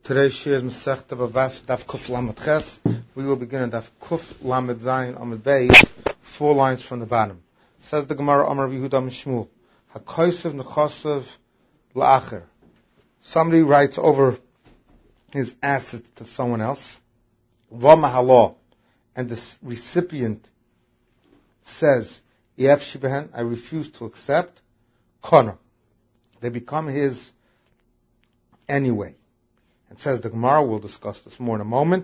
Today's shir is Masechta Bavas Daf Kuf Lamed Ches. We will begin at Daf Kuf Lamed Zayin Amud Beis, 4 lines from the bottom. Says the Gemara Amar Yehuda Mishmul, HaKosev Nechosev La'acher. Somebody writes over his assets to someone else, V'mahalo, and the recipient says, Yef Shibehen, I refuse to accept, Kona. They become his anyway. It says the Gemara, we'll discuss this more in a moment,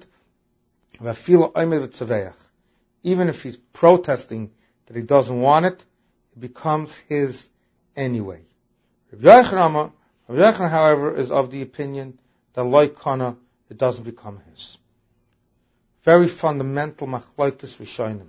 even if he's protesting that he doesn't want it, it becomes his anyway. Rabbi Yochanan, however, is of the opinion that like Kana, it doesn't become his. Very fundamental machlokes rishonim.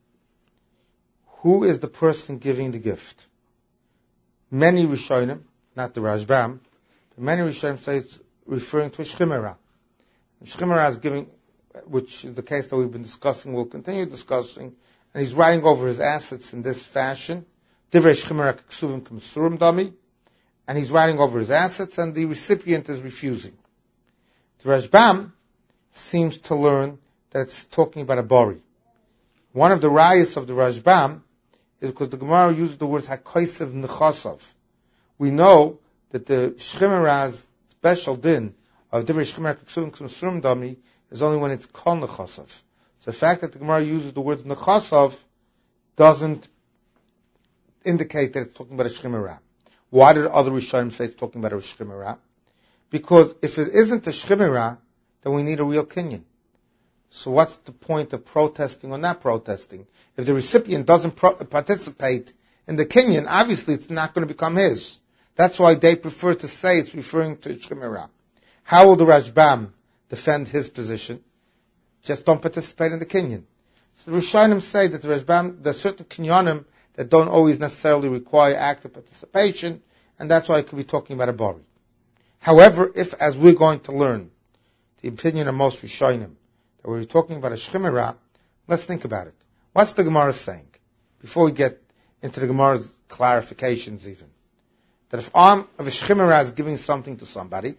Who is the person giving the gift? Many rishonim, not the Rashbam, but many rishonim say it's referring to a shchimera. Shchimera is giving, which is the case that we've been discussing, we'll continue discussing, and he's writing over his assets in this fashion. Divrei shchimera ksuvim k'mesurim dami, and he's writing over his assets, and the recipient is refusing. The Rashbam seems to learn that it's talking about a bori. One of the rayas of the Rashbam is because the Gemara uses the words hakosev nechosav. We know that the shchimera's special din of divrei shchimera ksuvim k'mesurim dami is only when it's kol nechosav. So the fact that the Gemara uses the words nechosav doesn't indicate that it's talking about a shchimera. Why did other Rishonim say it's talking about a shchimera? Because if it isn't a shchimera, then we need a real kinyan. So what's the point of protesting or not protesting? If the recipient doesn't participate in the kinyan, obviously it's not going to become his. That's why they prefer to say it's referring to shchimera. How will the Rashbam defend his position? Just don't participate in the kinyan. So the Rishonim say that the Rashbam, there's certain kinyanim that don't always necessarily require active participation, and that's why it could be talking about a bori. However, if, as we're going to learn, the opinion of most Rishonim, that we're talking about a shchimera, let's think about it. What's the Gemara saying? Before we get into the Gemara's clarifications even. That if a shchimera is giving something to somebody,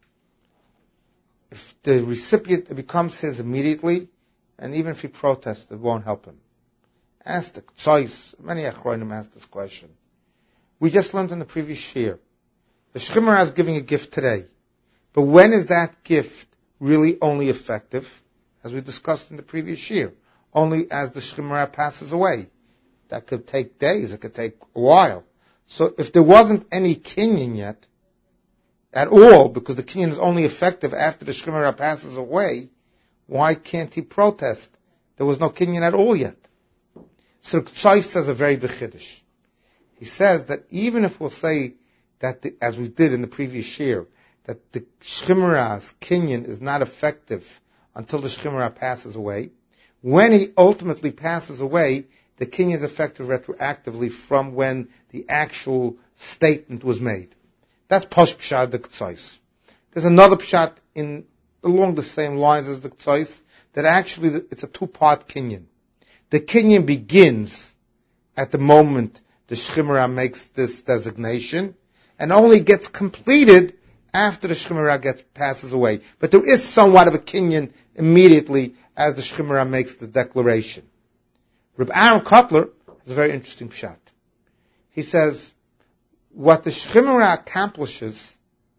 if the recipient, it becomes his immediately, and even if he protests, it won't help him. Ask the Ktsois, many Achronim ask this question. We just learned in the previous year, the shchimera is giving a gift today, but when is that gift really only effective? As we discussed in the previous year, only as the shchimera passes away. That could take days, it could take a while. So if there wasn't any kinyan yet, at all, because the kinyan is only effective after the shchimera passes away, why can't he protest? There was no kinyan at all yet. So Ktsois says a very big chiddush. He says that even if we'll say that, as we did in the previous year, that the shchimera's kinyan is not effective until the shchimera passes away, when he ultimately passes away, the kinyan is effective retroactively from when the actual statement was made. That's Posh Pshat the Ktsois. There's another Pshat along the same lines as the Ktsois, that actually it's a 2-part kinyan. The kinyan begins at the moment the shchimera makes this designation, and only gets completed after the shchimera passes away. But there is somewhat of a kinyan immediately as the shchimera makes the declaration. Rabbi Aaron Kotler has a very interesting pshat. He says, what the shchimera accomplishes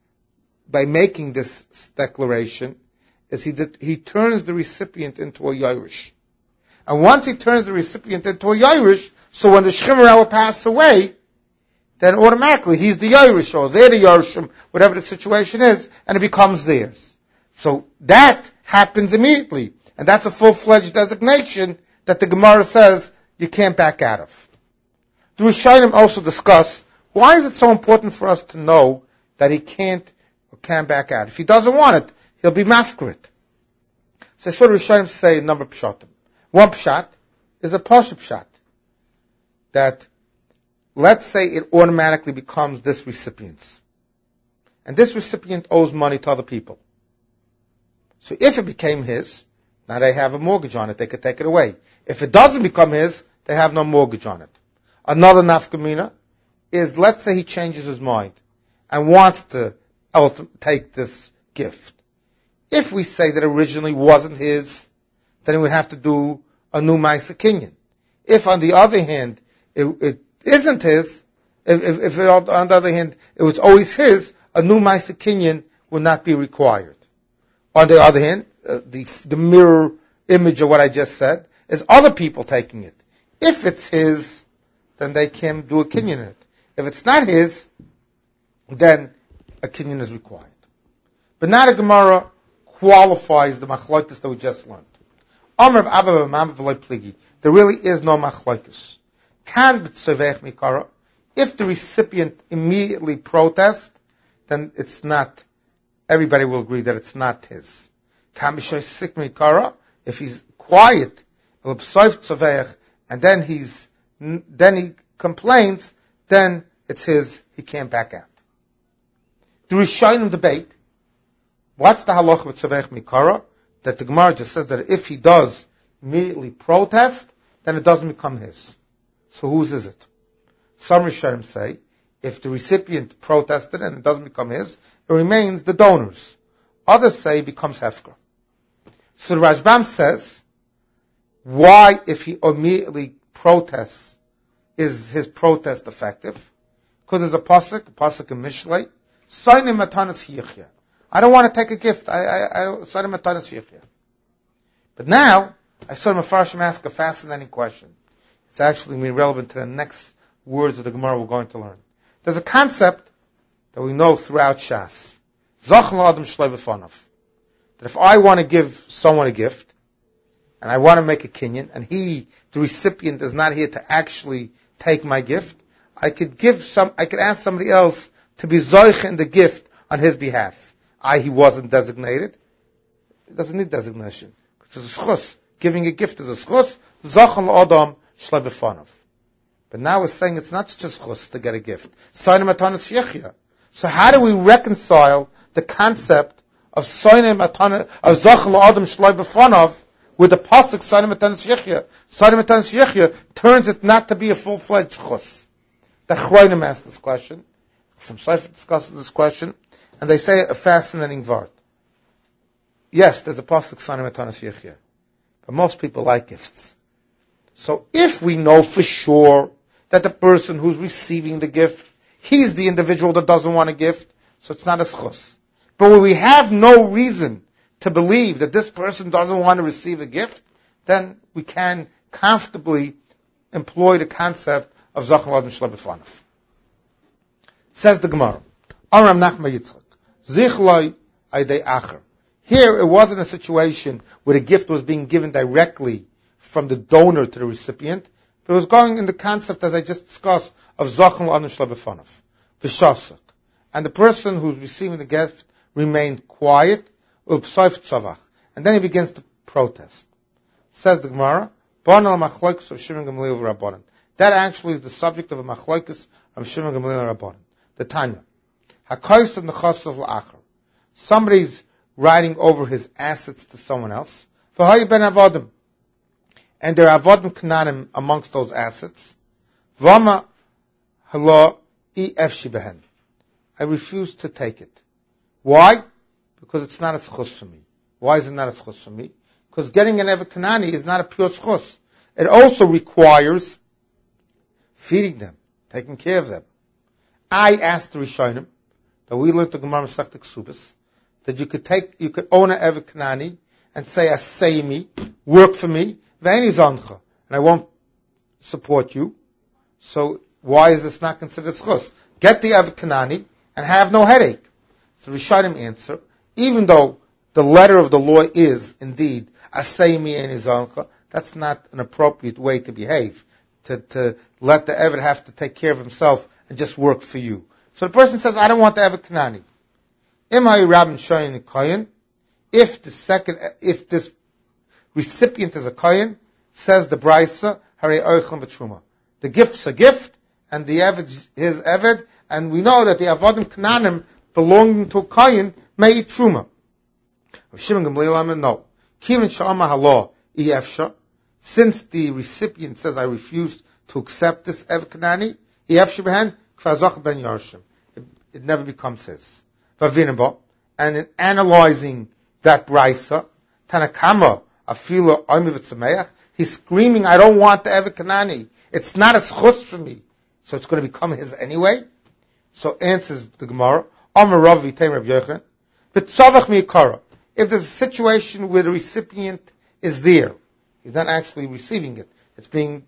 by making this declaration is he turns the recipient into a Yerush. And once he turns the recipient into a Yerush, so when the shchimera will pass away, then automatically he's the Yerush, or they're the Yerushim, whatever the situation is, and it becomes theirs. So that happens immediately. And that's a full-fledged designation that the Gemara says you can't back out of. The Rishonim also discuss, why is it so important for us to know that he can't or can back out? If he doesn't want it, he'll be mafkarit. So that's what the Rishonim say a number of pshatim. One pshat is a pasha pshat, that let's say it automatically becomes this recipient's. And this recipient owes money to other people. So if it became his, now they have a mortgage on it, they could take it away. If it doesn't become his, they have no mortgage on it. Another nafkamina is, let's say he changes his mind and wants to take this gift. If we say that originally wasn't his, then he would have to do a new Ma'aser Kinyan. If, on the other hand, it isn't his, if on the other hand it was always his, a new Ma'aser Kinyan would not be required. On the other hand, the mirror image of what I just said is other people taking it. If it's his, then they can do a Kinyan in it. If it's not his, then a Kinyan is required. But now the Gemara qualifies the machlokes that we just learned. There really is no machlokes. If the recipient immediately protests, then it's not, everybody will agree that it's not his. If he's quiet, and then he complains, then it's his, he can't back out. The Rishonim debate, what's the halacha with Tzavech Mikara? That the Gemara just says that if he does immediately protest, then it doesn't become his. So whose is it? Some Rishonim say, if the recipient protested and it doesn't become his, it remains the donor's. Others say it becomes Hefker. So the Rashbam says, why, if he immediately protests, is his protest effective? Because there's a pasuk in Mishlei, Soinim Matanas Yichya. I don't want to take a gift. I don't, Soinim Matanas Yichya. But now, I saw Mefarshim ask a fascinating question. It's actually relevant to the next words of the Gemara we're going to learn. There's a concept that we know throughout Shas. Zachal Adam Shloi B'fanav. That if I want to give someone a gift, and I want to make a kinyan, and the recipient, is not here to actually take my gift, I could ask somebody else to be zoich in the gift on his behalf. He wasn't designated. He doesn't need designation. Because it's a schus. Giving a gift is a schus. Zachal Adam Shloi B'fanav. But now we're saying it's not just chus to get a gift. So how do we reconcile the concept of Zachal Adam Shloi B'fanav with the pasuk Soinim Matanas Yichya? Soinim Matanas Yichya turns it not to be a full-fledged chus. The Chroinim asked this question. Some Sefer discusses this question, and they say a fascinating word. Yes, there's a pasuk Soinim Matanas Yichya, but most people like gifts. So if we know for sure that the person who's receiving the gift, he's the individual that doesn't want a gift, so it's not a schus. But when we have no reason to believe that this person doesn't want to receive a gift, then we can comfortably employ the concept of Zachal Adam Shloi B'fanav. Says the Gemara, Aram Nachma Yitzchak, Zichloi Aydei Acher. Here it wasn't a situation where the gift was being given directly from the donor to the recipient, but it was going in the concept, as I just discussed, of Zachal Adam Shloi B'fanav, V'shasek. And the person who's receiving the gift remained quiet, Upsaif Tzavach. And then he begins to protest. Says the Gemara, Banal Machlokes of Shimon Gamliel Rabbanan. That actually is the subject of a Machlokes of Shimon Gamliel Rabbanan. The Tanya. Hakos and the Chosov L'Acher. Somebody's writing over his assets to someone else. V'hay ben Avodim. And there are Avodim Kananim amongst those assets. Vama Halo Ef Shibehen. I refuse to take it. Why? Because it's not a schus for me. Why is it not a schus for me? Because getting an Evet Kanani is not a pure schus. It also requires feeding them, taking care of them. I asked the Rishonim, that we learned the Gemara Masechta Ksubas, that you could own an Evet Kanani and say, Asayimi, work for me, Ve'eni Zoncha, and I won't support you. So why is this not considered schus? Get the Evet Kanani and have no headache. So Rishonim answer, even though the letter of the law is indeed Asayimi and Izancha, that's not an appropriate way to behave. To let the Evet have to take care of himself and just work for you. So the person says, I don't want the Evet Kanani. Imai Rabin Shoyin Koyin, if this recipient is a Koyin, says the Braisa, Hare Oichlam V'Truma. The gift's a gift, and the Evet his Evet, and we know that the Avodim Kananim belonging to a Koyin may eat Truma. Shimon Gamliel no. Kivin Sha'ama Halo Efsha, since the recipient says, I refuse to accept this Evet Kanani, Efsha Behen, Kfazach Ben Yarshim. It never becomes his. Vavinaba, and in analyzing that brisa, Tanakama, Afilo Oimiv Tzameach, he's screaming, I don't want the Evet Kanani. It's not a schus for me. So it's going to become his anyway. So answers the Gemara, Amar Rav V'Teim Rav Yochanan, B'tzavach mi'ikara. If there's a situation where the recipient is there, he's not actually receiving it. It's being,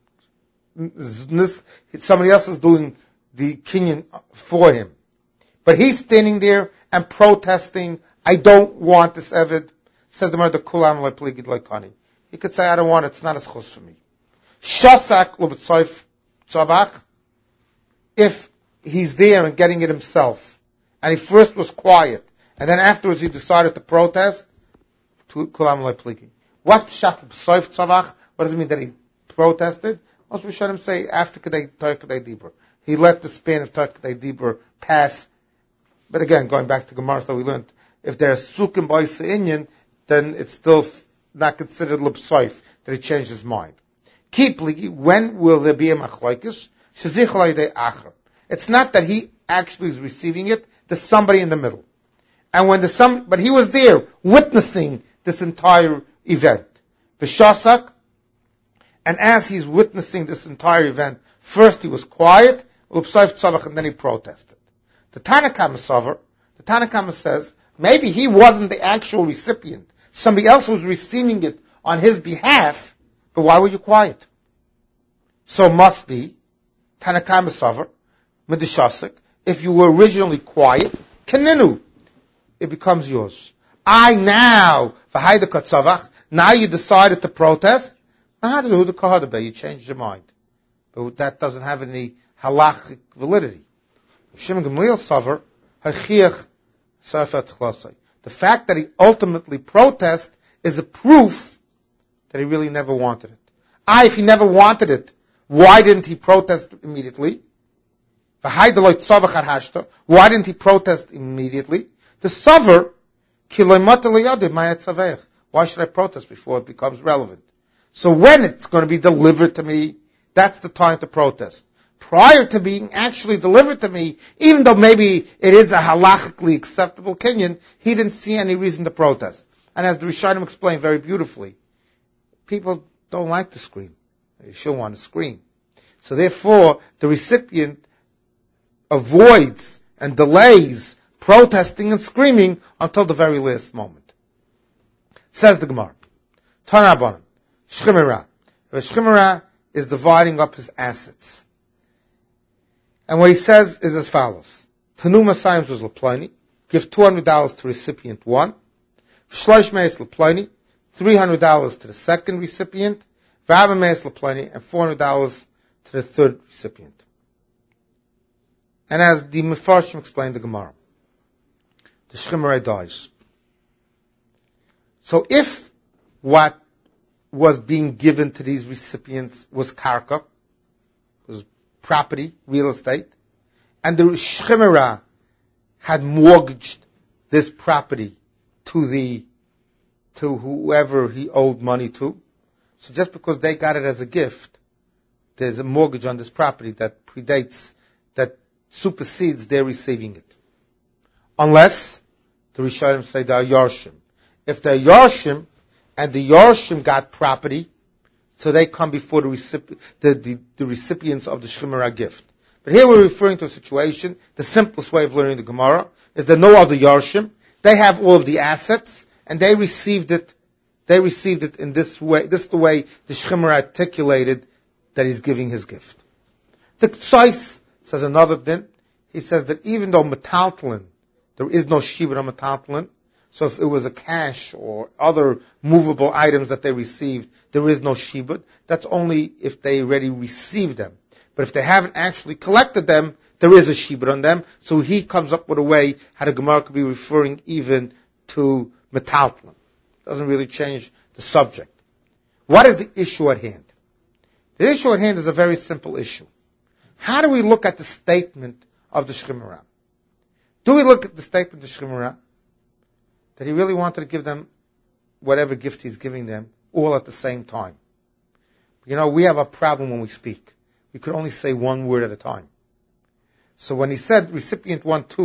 somebody else is doing the kinyan for him. But he's standing there and protesting, I don't want this Evet. Says the Gemara, Kulam le'pligid le'kani. He could say, I don't want it, it's not a schus for me. Shasak l'b'tzayf tzavach, if he's there and getting it himself, and he first was quiet, and then afterwards he decided to protest, kulam le'pligid. What's pshat l'b'tzayf tzavach? What does it mean that he protested? Most Rishonim say after Kedei Dibur. He let the span of Kedei Dibur pass. But again, going back to Gemara, so we learned, if there's sukim b'isa inyan, then it's still not considered l'b'tzayf, that he changed his mind. Keep ligi, when will there be a machlokes? Shezich l'idei acher. It's not that he actually is receiving it, there's somebody in the middle. And but he was there, witnessing this entire event. V'shasak, and as he's witnessing this entire event, first he was quiet, l'b'tzayf tzavach, and then he protested. The Tanakama says, maybe he wasn't the actual recipient. Somebody else was receiving it on his behalf, but why were you quiet? So must be, Tanakama Savar, Medishasik, if you were originally quiet, Keninu, it becomes yours. Now you decided to protest, you changed your mind. But that doesn't have any halachic validity. Shimon Gamliel Savar, the fact that he ultimately protests is a proof that he really never wanted it. If he never wanted it, why didn't he protest immediately? Why didn't he protest immediately? The Savar, why should I protest before it becomes relevant? So when it's going to be delivered to me, that's the time to protest. Prior to being actually delivered to me, even though maybe it is a halachically acceptable kinyan, he didn't see any reason to protest. And as the Rishonim explained very beautifully, people don't like to scream. They still want to scream. So therefore, the recipient avoids and delays protesting and screaming until the very last moment. Says the Gemara, Tanarabbanan, Shchimera. The Shchimera is dividing up his assets. And what he says is as follows. Tanuma Saims was Laplani. Give $200 to recipient 1. Shlosh Meis Laplani. $300 to the second recipient. V'Ava Meis Laplani. And $400 to the third recipient. And as the Mefarshim explained the Gemara, the Shchimera dies. So if what was being given to these recipients was karka, was property, real estate, and the Shchimera had mortgaged this property to whoever he owed money to. So just because they got it as a gift, there's a mortgage on this property that supersedes their receiving it. Unless the Rishonim say they are Yarshim. If they're Yarshim, and the Yarshim got property, so they come before the recipients of the Shchimera gift. But here we're referring to a situation, the simplest way of learning the Gemara is there are no other Yarshim. They have all of the assets, and they received it in this way. This is the way the Shchimera articulated that he's giving his gift. The Tzais says another din. He says that even though metaltalin, there is no shibud on metaltalin, so if it was a cash or other movable items that they received, there is no shibud. That's only if they already received them. But if they haven't actually collected them, there is a shibud on them. So he comes up with a way how the Gemara could be referring even to metaltalin. Doesn't really change the subject. What is the issue at hand? The issue at hand is a very simple issue. How do we look at the statement of the Shchimera? Do we look at the statement of the Shchimera that he really wanted to give them whatever gift he's giving them all at the same time? You know, we have a problem when we speak. We could only say one word at a time. So when he said recipient 1, 2,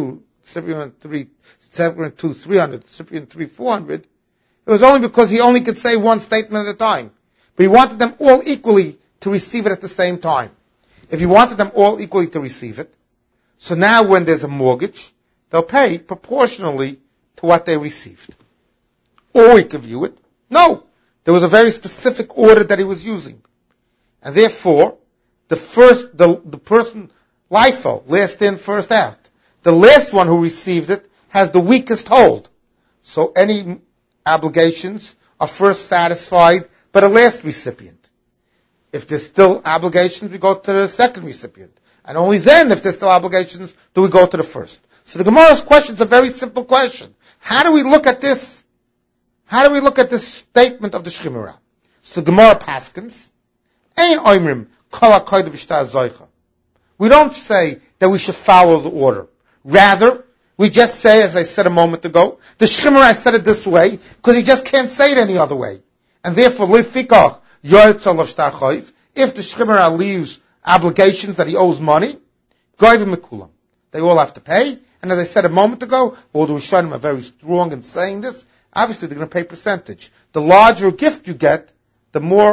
recipient 2, 300, recipient 3, 400, it was only because he only could say one statement at a time. But he wanted them all equally to receive it at the same time. If he wanted them all equally to receive it, so now when there's a mortgage, they'll pay proportionally to what they received. Or we could view it. No. There was a very specific order that he was using. And therefore, the person, LIFO, last in, first out, the last one who received it has the weakest hold. So any obligations are first satisfied by the last recipient. If there's still obligations, we go to the second recipient. And only then, if there's still obligations, do we go to the first. So the Gemara's question is a very simple question. How do we look at this? How do we look at this statement of the Shchimera? So Gemara paskins, Ein oimrim kol hakoyde b'shtar zoicha. We don't say that we should follow the order. Rather, we just say, as I said a moment ago, the Shchimera said it this way because he just can't say it any other way. And therefore, lifikach yoytzol of shtar choiv, if the Shchimera leaves obligations that he owes money, goyvim mekulam. They all have to pay. And as I said a moment ago, all the Rishonim are very strong in saying this. Obviously, they're going to pay percentage. The larger a gift you get, the more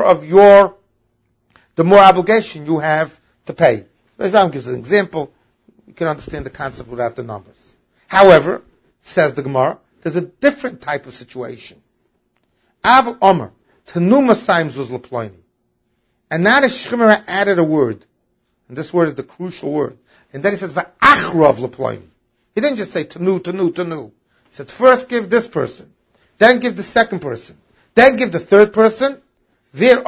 obligation you have to pay. Rashbam gives an example. You can understand the concept without the numbers. However, says the Gemara, there's a different type of situation. Aval Omer, Tanuma Saim Zuz Leploini. And now the Shchimera added a word. And this word is the crucial word. And then he says, Va'achrov Leploini. He didn't just say Tanu. He said, first give this person. Then give the second person. Then give the third person. There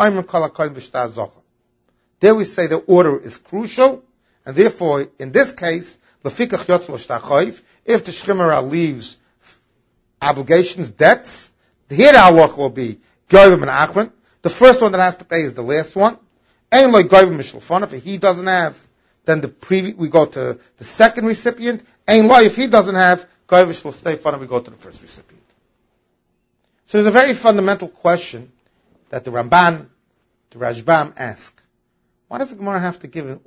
we say the order is crucial. And therefore, in this case, if the Shchimera leaves obligations, debts, the halach will be Goyim and Achron. The first one that has to pay is the last one. If he doesn't have, then we go to the second recipient. If he doesn't have, we go to the first recipient. So there's a very fundamental question that the Ramban, the Rashbam ask. Why does the Gemara have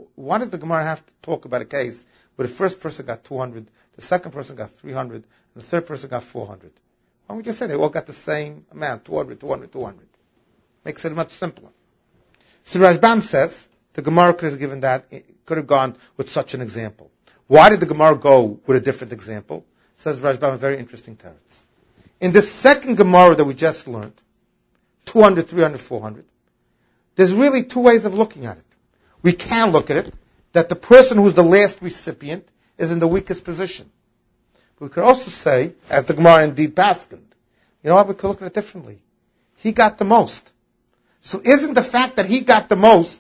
to talk about a case where the first person got 200, the second person got 300, and the third person got 400? Why don't we just say they all got the same amount, 200? Makes it much simpler. So Rashbam says the Gemara could have gone with such an example. Why did the Gemara go with a different example? Says Rashbam, a very interesting teretz. In the second Gemara that we just learned, 200, 300, 400, there's really two ways of looking at it. We can look at it, that the person who's the last recipient is in the weakest position. But we could also say, as the Gemara indeed paskined, you know what, we could look at it differently. He got the most. So isn't the fact that he got the most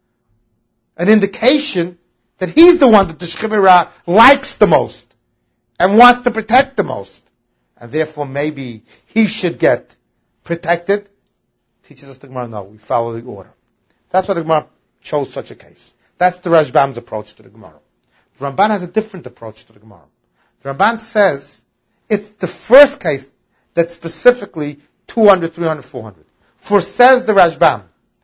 an indication that he's the one that the Shchimera likes the most and wants to protect the most? And therefore maybe he should get protected. Teaches us the Gemara, no, we follow the order. That's why the Gemara chose such a case. That's the Rashbam's approach to the Gemara. The Ramban has a different approach to the Gemara. The Ramban says it's the first case that's specifically 200, 300, 400. For says the Ramban,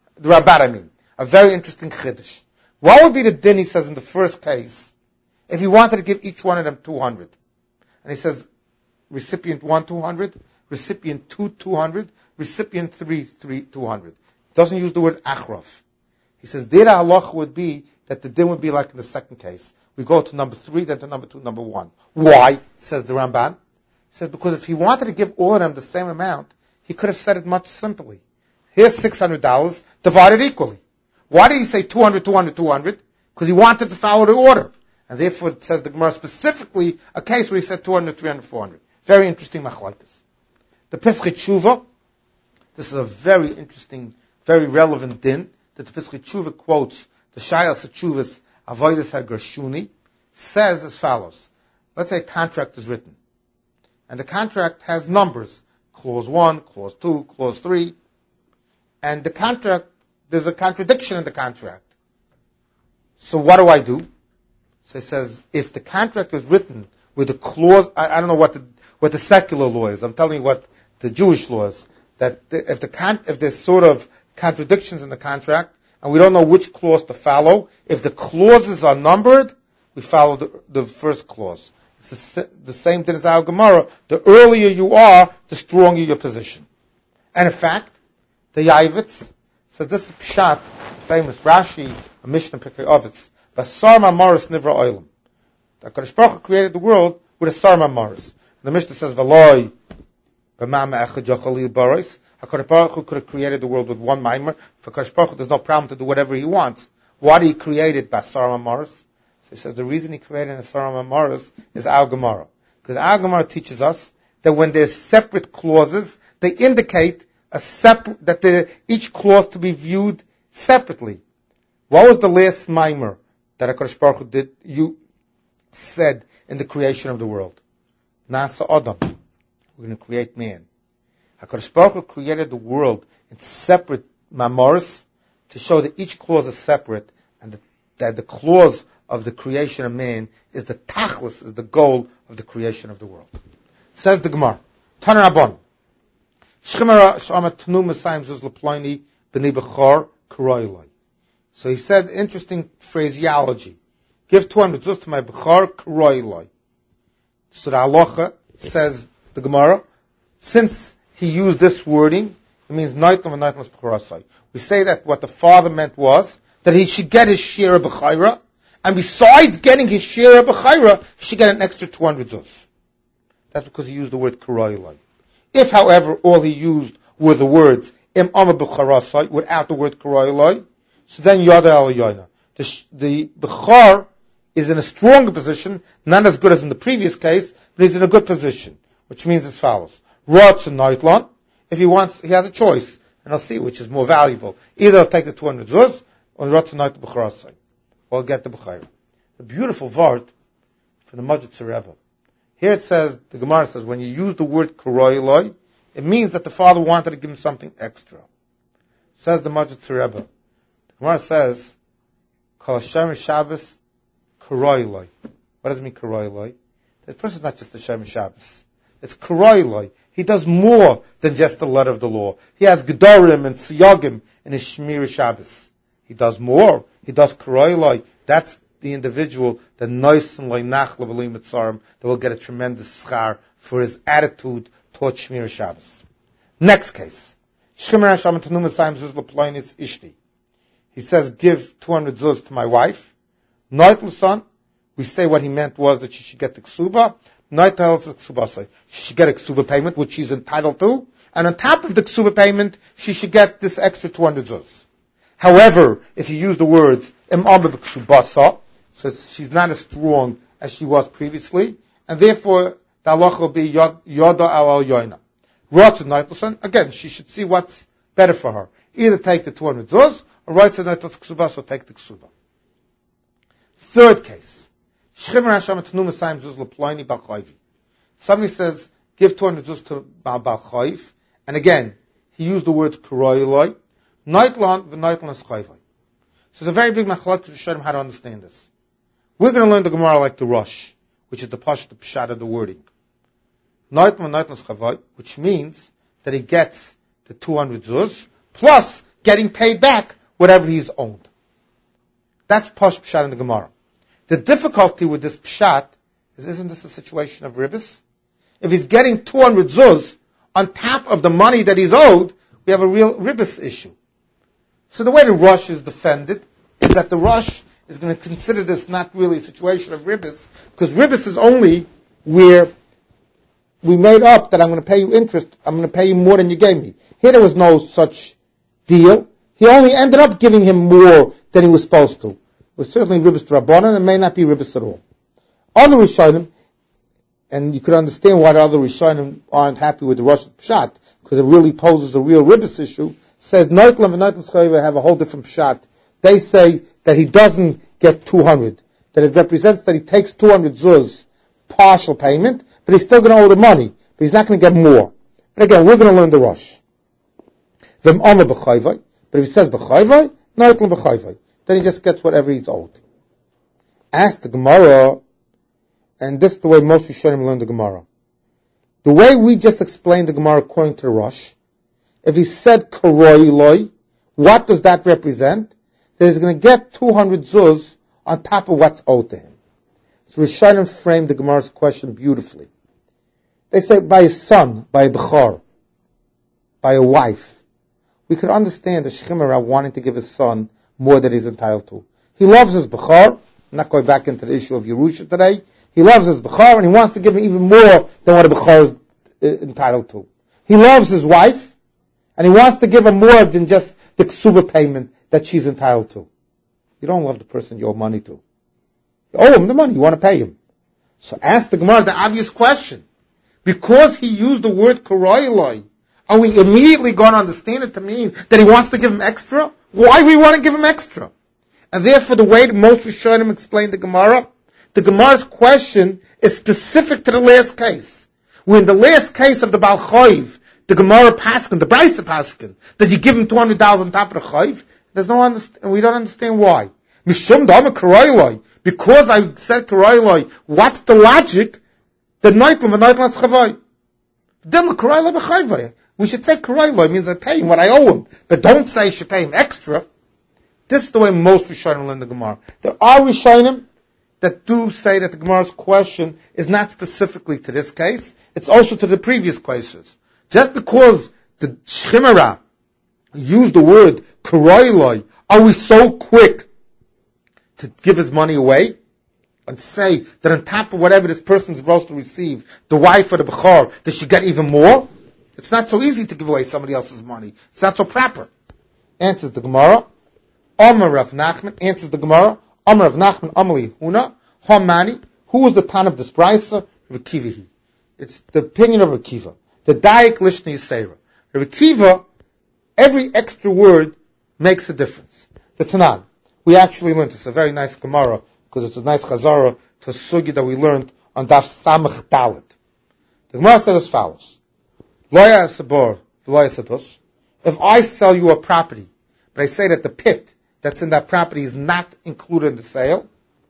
a very interesting chiddush. What would be the din, he says, in the first case, if he wanted to give each one of them 200? And he says, recipient 1, 200, recipient 2, 200, recipient 3, 200. Doesn't use the word achrov. He says, their halach would be that the din would be like in the second case. We go to number 3, then to number 2, number 1. Why? Says the Ramban. He says, because if he wanted to give all of them the same amount, he could have said it much simply. Here's $600, divided equally. Why did he say 200, 200, 200? Because he wanted to follow the order. And therefore, it says the Gemara specifically a case where he said 200, 300, 400. Very interesting machlokes. The Pesach Tshuva, this is a very interesting, very relevant din, that the Pesach Tshuva quotes the Shayas Tshuvas Avodas HaGershuni, says as follows. Let's say a contract is written. And the contract has numbers. Clause 1, Clause 2, Clause 3. And the contract, there's a contradiction in the contract. So what do I do? So it says, if the contract was written with a clause, I don't know what the secular law is. I'm telling you what the Jewish law is. That if there's sort of contradictions in the contract, and we don't know which clause to follow, if the clauses are numbered, we follow the first clause. It's the same thing as our Gemara. The earlier you are, the stronger your position. And in fact, the Yavitz says this is Pshat, famous Rashi, a Mishnah Pirkei Avos, Basar Mamaris Nivra Olam. The HaKadosh Baruch Hu created the world with a Sar Mamaris. The Mishnah says, V'loi b'mama echad yachal baris. HaKadosh Baruch Hu could have created the world with one Maimer. For HaKadosh Baruch Hu, there's no problem to do whatever he wants. Why did he create it Basar Mamaris? So he says the reason he created a Sar Mamaris is our Gemara. Because our Gemara teaches us that when there's separate clauses, they indicate each clause to be viewed separately. What was the last Maimer that HaKadosh Baruch Hu said in the creation of the world? Nasa Adam. We're going to create man. HaKadosh Baruch Hu created the world in separate Mamaris to show that each clause is separate and that the clause of the creation of man is the tachlis, is the goal of the creation of the world. Says the Gemara, Taner Rabban, so he said interesting phraseology. Give 200 zuz to my bechar karoiloi. So the halacha says the Gemara, since he used this wording, it means naitlam and naitlas b'charasai. We say that what the father meant was that he should get his share of b'chayra, and besides getting his share of b'chayra, he should get an extra 200 zuz. That's because he used the word karoiloi. If, however, all he used were the words im ama b'charasai without the word karoiloi, so then yada al yoina. The b'char is in a stronger position, not as good as in the previous case, but he's in a good position, which means as follows. Ratz and Nightlan, if he wants, he has a choice, and I'll see which is more valuable. Either I'll take the 200 zuz, or Ratz and Night B'charasai, or I'll get the B'chayra. The beautiful word from the Majid Rebbe. Here it says, the Gemara says, when you use the word Karoiloi, it means that the father wanted to give him something extra. Says the Majid Rebbe. The Gemara says, Kol Hashem Shabbos Karoiloi. What does it mean Karoiloi? The person is not just the Shem Shabbos. It's Karoiloi. He does more than just the letter of the law. He has Gedorim and Siyagim in his Shmir Shabbos. He does more. He does Karoiloi. That's the individual that that will get a tremendous schar for his attitude towards Shmir Shabbos. Next case. He says, give 200 zuz to my wife. Noitluson, we say what he meant was that she should get the ksuba. She should get a ksuba payment, which she's entitled to. And on top of the ksuba payment, she should get this extra 200 zuz. However, if you use the words, so she's not as strong as she was previously, and therefore, the halacha will be yoda al yoina. Again, she should see what's better for her. Either take the 200 zuz, or write to the ksuba, so take the ksuba. Third case. Somebody says, give 200 zuz to Bal Chayv, and again, he used the word karoiloi, Naitlan v'naitlan es chayvai. So it's a very big machlok to show them how to understand this. We're going to learn the Gemara like the Rosh, which is the pshat of the wording. Naitlan v'naitlan es chayvai, which means that he gets the 200 zuz, plus getting paid back whatever he's owned. That's pshat in the Gemara. The difficulty with this pshat is, isn't this a situation of ribbis? If he's getting 200 zuz on top of the money that he's owed, we have a real ribbis issue. So the way the Rosh is defended is that the Rosh is going to consider this not really a situation of ribbis, because ribbis is only where we made up that I'm going to pay you interest, I'm going to pay you more than you gave me. Here there was no such deal. He only ended up giving him more than he was supposed to. It was certainly ribbis Rabbanan, and it may not be ribbis at all. Other Rishonim, and you could understand why the other Rishonim aren't happy with the Rosh Pshat, because it really poses a real ribbis issue, says Noitlam and Noitlam Schayva have a whole different pshat. They say that he doesn't get 200, that it represents that he takes 200 zuz, partial payment, but he's still going to owe the money, but he's not going to get more. But again, we're going to learn the Rosh. But if he says B'chayvai, Noitlam B'chayvai, then he just gets whatever he's owed. Ask the Gemara, and this is the way most Rishonim learn the Gemara. The way we just explained the Gemara according to the Rosh, if he said karoiloi, what does that represent? That he's going to get 200 zuz on top of what's owed to him. So Rishonim framed the Gemara's question beautifully. They say by a son, by a bechor, by a wife, we could understand the Shechimera wanting to give his son more than he's entitled to. He loves his bechor. I'm not going back into the issue of Yerusha today. He loves his bechor and he wants to give him even more than what a bechor is entitled to. He loves his wife and he wants to give her more than just the ksuba payment that she's entitled to. You don't love the person you owe money to. You owe him the money, you want to pay him. So ask the Gemara the obvious question. Because he used the word karoiloi, are we immediately going to understand it to mean that he wants to give him extra? Why do we want to give him extra? And therefore the way that most Rishonim explained the Gemara's question is specific to the last case. When the last case of the Baal Choiv, the Gemara Paskin, the Brisa Paskin, that you give him 200,000 top of the Choiv, we don't understand why. Mishum dama karoiloi. Because I said karoiloi, what's the logic? The noitlam v'noitlam chavai. Then karoiloi b'chayvai. We should say karoiloi means I pay him what I owe him, but don't say you should pay him extra. This is the way most Rishonim learn the Gemara. There are Rishonim that do say that the Gemara's question is not specifically to this case, it's also to the previous cases. Just because the Shechimera used the word karoiloi, are we so quick to give his money away and say that on top of whatever this person is supposed to receive, the wife or the bechor, they should get even more? It's not so easy to give away somebody else's money. It's not so proper. Answers the Gemara. Amar Rav Nachman answers the Gemara. Amar Rav Nachman Amali Huna Hamani. Who was the Tan of this brisa? Rav Akiva. It's the opinion of Rav Akiva. The Daik Lishna Yisera. Rav Akiva, every extra word makes a difference. The Tanan. We actually learned, it's a very nice Gemara, because it's a nice Chazara to a sugi that we learned on Daf Samach Dalet. The Gemara said as follows. Loya Sabor, Loya Satos. If I sell you a property, but I say that the pit that's in that property is not included in the sale,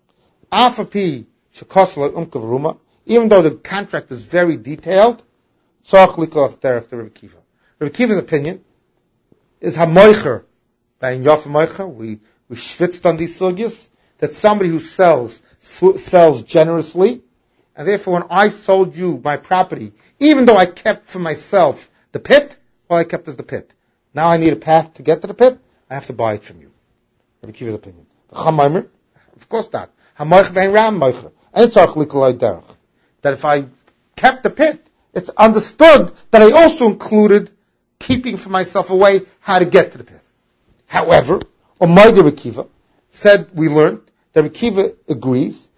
Afapi Shekosla Umkavruma, even though the contract is very detailed, Tzarch Likov Derech to Rav Akiva. Rav Akiva's opinion is HaMoicher, by in Yofa Moicher, we schwitzed on these sugyas, that somebody who sells generously, and therefore when I sold you my property, even though I kept for myself the pit, all I kept is the pit. Now I need a path to get to the pit, I have to buy it from you. Rabbi Akiva's opinion. Of course not. That if I kept the pit, it's understood that I also included keeping for myself a way how to get to the pit. However, Omayda Rekiva said, we learned, that Rekiva agrees,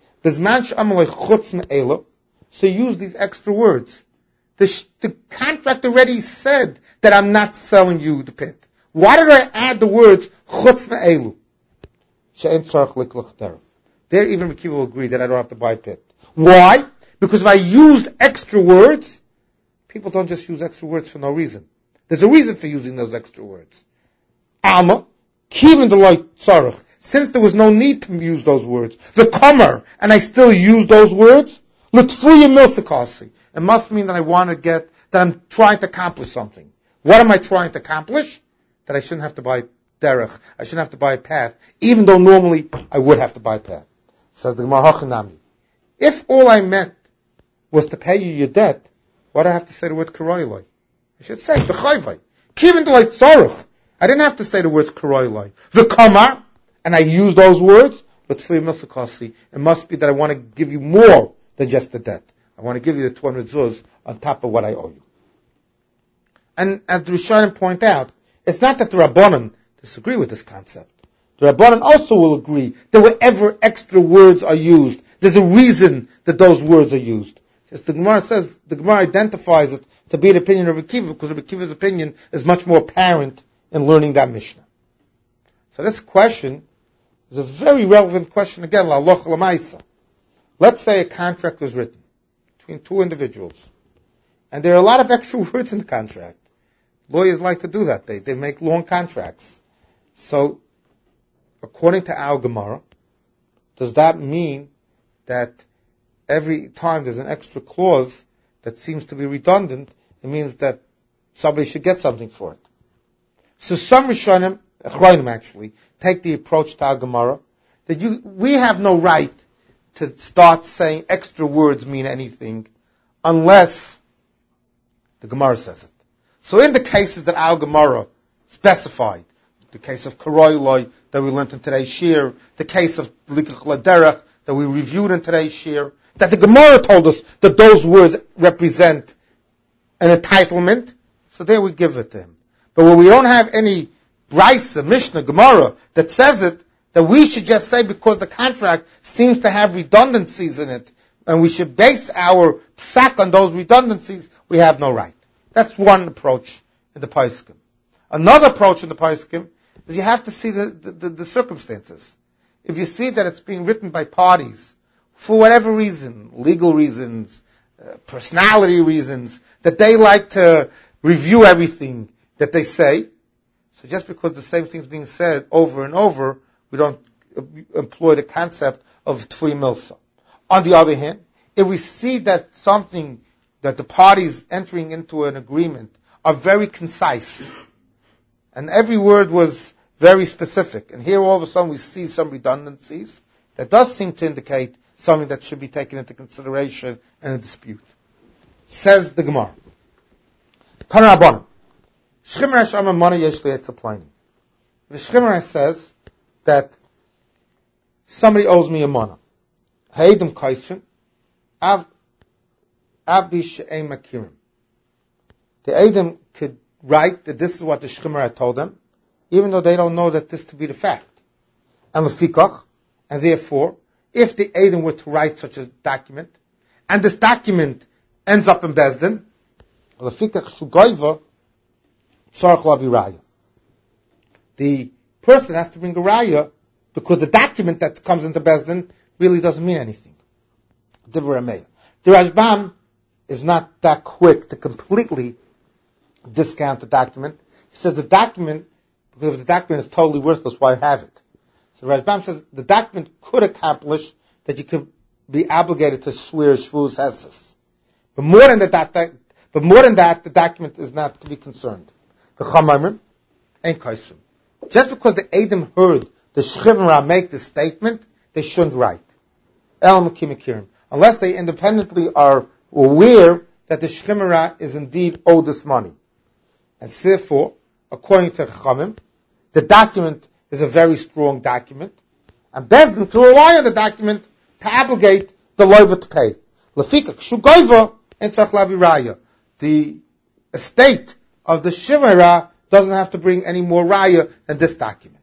so use these extra words. The contract already said that I'm not selling you the pit. Why did I add the words chutz me'elu? There even Rekiva will agree that I don't have to buy a pit. Why? Because if I used extra words, people don't just use extra words for no reason. There's a reason for using those extra words. Alma, kivin deloy tzarech. Since there was no need to use those words, the comer, and I still use those words, l'tfuya milsakasi. It must mean that I want to that I'm trying to accomplish something. What am I trying to accomplish? That I shouldn't have to buy derech. I shouldn't have to buy a path, even though normally I would have to buy a path. Says the Gemara Hachanami. If all I meant was to pay you your debt, why do I have to say the word karoiloi? I should say b'chayvai. Kivin deloy tzarech. I didn't have to say the words karoiloi. The kamar, and I use those words, but for it must be that I want to give you more than just the debt. I want to give you the 200 zuz on top of what I owe you. And as the Rishonim point out, it's not that the Rabbanan disagree with this concept. The Rabbanan also will agree that wherever extra words are used, there's a reason that those words are used. Just the Gemara says, the Gemara identifies it to be the opinion of Rabbi Akiva, because Rabbi Akiva's opinion is much more apparent in learning that Mishnah. So this question is a very relevant question again, la'aloch l'maisa. Let's say a contract was written between two individuals, and there are a lot of extra words in the contract. Lawyers like to do that. They make long contracts. So, according to our Gemara, does that mean that every time there's an extra clause that seems to be redundant, it means that somebody should get something for it? So some Rishonim, Achronim actually, take the approach to our Gemara that we have no right to start saying extra words mean anything unless the Gemara says it. So in the cases that our Gemara specified, the case of Karoiloi that we learned in today's shir, the case of Likach Laderech that we reviewed in today's shir, that the Gemara told us that those words represent an entitlement, so there we give it to him. But when we don't have any Brisa, Mishnah, Gemara that says it, that we should just say because the contract seems to have redundancies in it, and we should base our psak on those redundancies, we have no right. That's one approach in the Paiskim. Another approach in the Paiskim is you have to see the circumstances. If you see that it's being written by parties, for whatever reason, legal reasons, personality reasons, that they like to review everything that they say, so just because the same thing is being said over and over, we don't employ the concept of Tfui Milsa. On the other hand, if we see that something that the parties entering into an agreement are very concise, and every word was very specific, and here all of a sudden we see some redundancies, that does seem to indicate something that should be taken into consideration in a dispute. Says the Gemara. Tana Rabbanan. Shchimra Shama Mana Yesh Le'etzaplainim. The Shchimra says that somebody owes me a mana. Ha'edim kaisrin, Abdi she'ein makirim. The Edom could write that this is what the Shchimra told them, even though they don't know that this to be the fact. And lefikach, and therefore, if the Edom were to write such a document, and this document ends up in Bezdin, lefikach shugayva tzarich lavi raya. The person has to bring a raya because the document that comes into Bezdin really doesn't mean anything. The Rashbam is not that quick to completely discount the document. He says the document, because if the document is totally worthless, why have it? So Rashbam says the document could accomplish that you could be obligated to swear Shvus Heses. But more than that, the document is not to be concerned. The Chamaimim ain't Kaisrim. Just because the Edom heard the Shchimra make this statement, they shouldn't write. El Mekimikirim. Unless they independently are aware that the Shchimra is indeed owed this money. And therefore, according to Chachamim, the document is a very strong document, and Bezdin to rely on the document to obligate the loiva to pay. Lefika kshugoiva and tzarich lavi raya. The estate of the shivera doesn't have to bring any more raya than this document.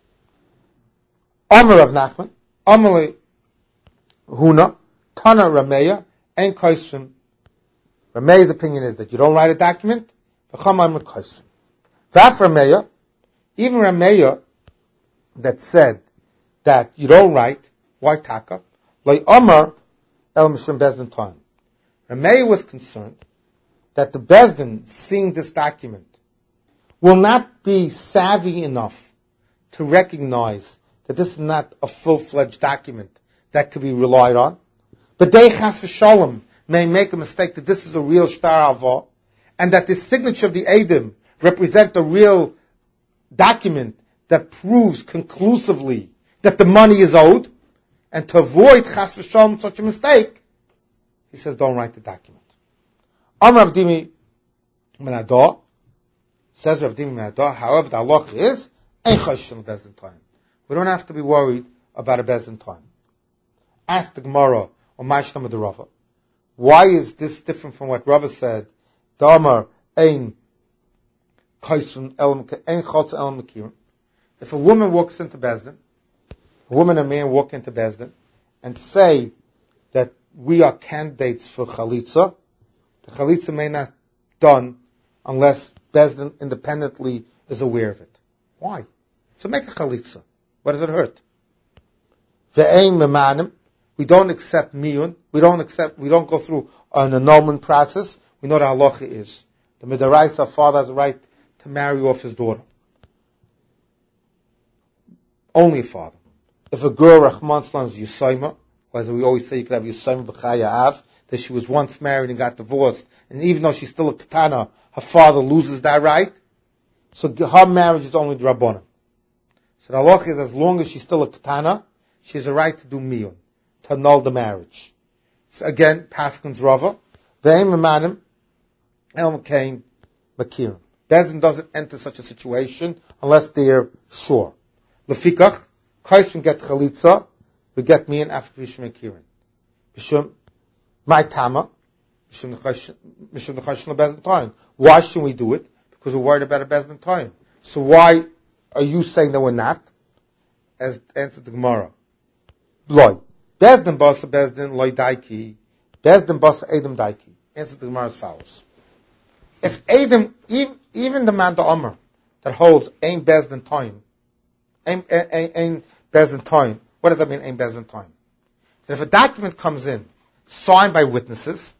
Amar of Nachman, Amale Huna, Tana Rameya, and Kaisrim. Rameya's opinion is that you don't write a document. V'chamay mit Kaisrim. V'af Rameya, even Rameya that said that you don't write, why taka? Like Amar El Mishum Bezdin Time. Rameya was concerned that the Bezdin, seeing this document, will not be savvy enough to recognize that this is not a full-fledged document that could be relied on. But they, chas v'sholem, may make a mistake that this is a real shtar avah, and that the signature of the Edom represent a real document that proves conclusively that the money is owed, and to avoid chas v'sholem such a mistake, he says, don't write the document. Amar Rav Dimi Menadah, says Rav Dimi Menadah, however the halacha is, ein choshen Bezdin time. We don't have to be worried about a Bezdin time. Ask the Gemara, or Ma'ashnam of the Rava, why is this different from what Rava said? Damar ein choshen ein chotz el mekirim. If a woman walks into Bezdin, a woman and a man walk into Bezdin, and say that we are candidates for chalitza, the chalitza may not done unless Bezdin independently is aware of it. Why? So make a chalitza. What does it hurt? Ve'ein memanim. We don't accept miyun. We don't go through an annulment process. We know the halacha is. The midaraisa father has a right to marry off his daughter. Only a father. If a girl, Rahman Salam, is Yisayma, as we always say, you could have Yisayma b'chaya av, that she was once married and got divorced, and even though she's still a katana, her father loses that right, so her marriage is only drabonim. So the halacha is, as long as she's still a katana, she has a right to do miyun. to annul the marriage. So again, Paskin's Rava, Ve'em Emanim, El Mekain Makirim. Bezdin doesn't enter such a situation unless they're sure. Lefikach, Kaisvin get Chalitza, we get me and after Bishum Makirim. Bishum, my Tama, Bishum Nechashin Bezdin time. Why shouldn't we do it? Because we're worried about a Bezdin time. So why are you saying that we're not? As answered the Gemara. Loi. Bezdin Basa Bezdin Loi Daiki. Bezdin Basa Edom Daiki. Answered the Gemara as follows. If Edom, even the man, the Omer, that holds Ein Bezdin time, Ein Bezdin time, what does that mean, Ein Bezdin time? So if a document comes in, signed by witnesses,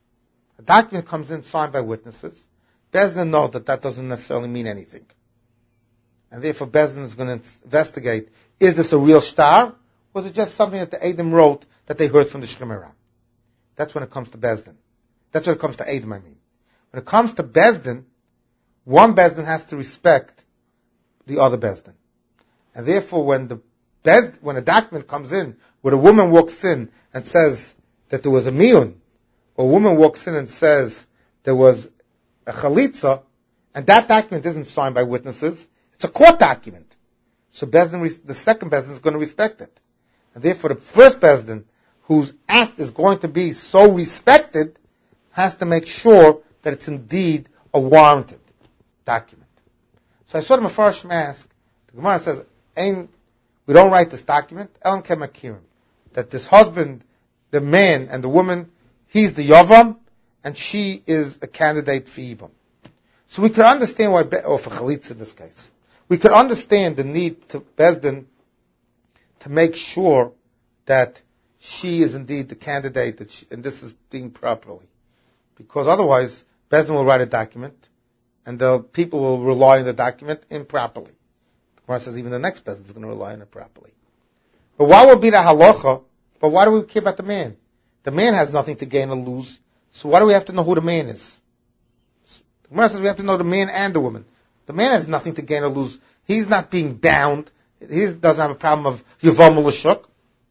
Bezdin know that doesn't necessarily mean anything. And therefore Bezdin is going to investigate, is this a real star, or is it just something that the Edom wrote that they heard from the Shemira? That's when it comes to Bezdin. That's when it comes to Edom, I mean. When it comes to Bezdin, one Bezdin has to respect the other Bezdin. And therefore when a document comes in, where a woman walks in and says that there was a miyun, or a woman walks in and says there was a chalitza, and that document isn't signed by witnesses, it's a court document. So the second Bezdin is going to respect it. And therefore the first Bezdin, whose act is going to be so respected, has to make sure that it's indeed a warranted document. So I saw the Mefarshim ask, the Gemara says, we don't write this document, Elam Kemakirim, that this husband, the man and the woman, he's the Yavam, and she is a candidate for Yibam. So we could understand why, or for Chalitza in this case, we could understand the need to Bezdin to make sure that she is indeed the candidate, and this is being properly. Because otherwise, Bezdin will write a document, and the people will rely on the document improperly. The Gemara says even the next Bezdin is going to rely on it properly. But why would be the halacha? But why do we care about the man? The man has nothing to gain or lose, so why do we have to know who the man is? The Gemara says we have to know the man and the woman. The man has nothing to gain or lose. He's not being bound. He doesn't have a problem of Yavam L'Shuk.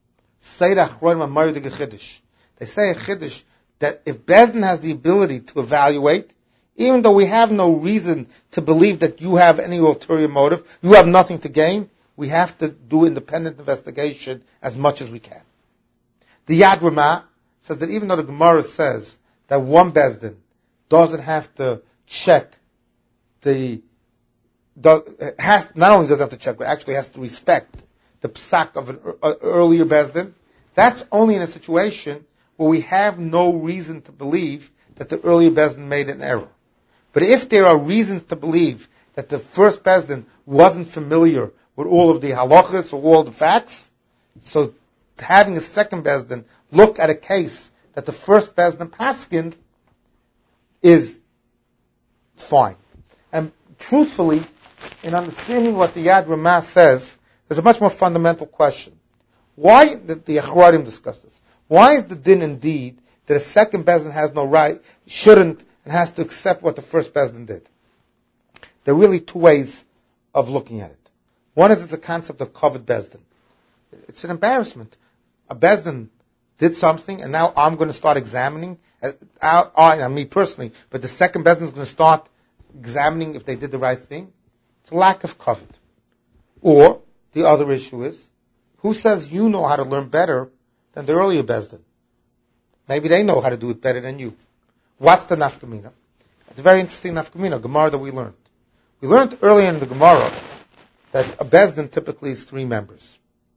They say a Chiddush that if Bezdin has the ability to evaluate, even though we have no reason to believe that you have any ulterior motive, you have nothing to gain, we have to do independent investigation as much as we can. The Yad Ramah says that even though the Gemara says that one Bezdin doesn't have to check not only doesn't have to check, but actually has to respect the psak of an earlier Bezdin, that's only in a situation where we have no reason to believe that the earlier Bezdin made an error. But if there are reasons to believe that the first Bezdin wasn't familiar with all of the halachas or all the facts, so having a second Bezdin look at a case that the first Bezdin paskined is fine. And truthfully, in understanding what the Yad Ramah says, there's a much more fundamental question. Why did the Achronim discuss this? Why is the din indeed that a second Bezdin has no right, shouldn't, and has to accept what the first Bezdin did? There are really two ways of looking at it. One is it's a concept of covered Bezdin. It's an embarrassment. A Bezdin did something, and now I'm going to start examining, me personally, but the second Bezdin is going to start examining if they did the right thing. It's a lack of covered. Or, the other issue is, who says you know how to learn better than the earlier Bezdin? Maybe they know how to do it better than you. What's the nafkamina? It's a very interesting nafkamina, Gemara that we learned. We learned earlier in the Gemara that a Bezdin typically is 3 members.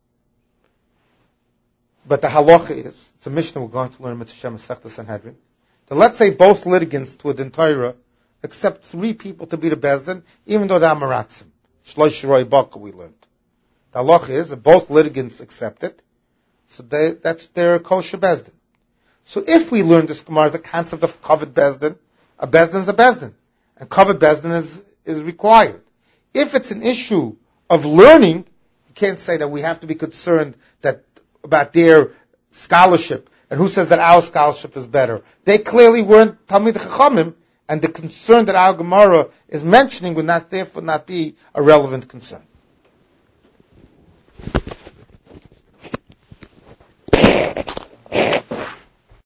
But the halacha is, it's a Mishnah we're going to learn in Mitzvah Masechta Sanhedrin, that let's say both litigants to a din Torah accept 3 people to be the Bezdin, even though they're Maratzim. Shlosh Shiroi Baka we learned. The halacha is that both litigants accept it, so that's their kosher Bezdin. So if we learn this Gemara as a concept of covered Bezdin, a Bezdin is a Bezdin, and covered Bezdin is required. If it's an issue of learning, you can't say that we have to be concerned about their scholarship, and who says that our scholarship is better. They clearly weren't Talmid Chachamim, and the concern that our Gemara is mentioning would not therefore not be a relevant concern.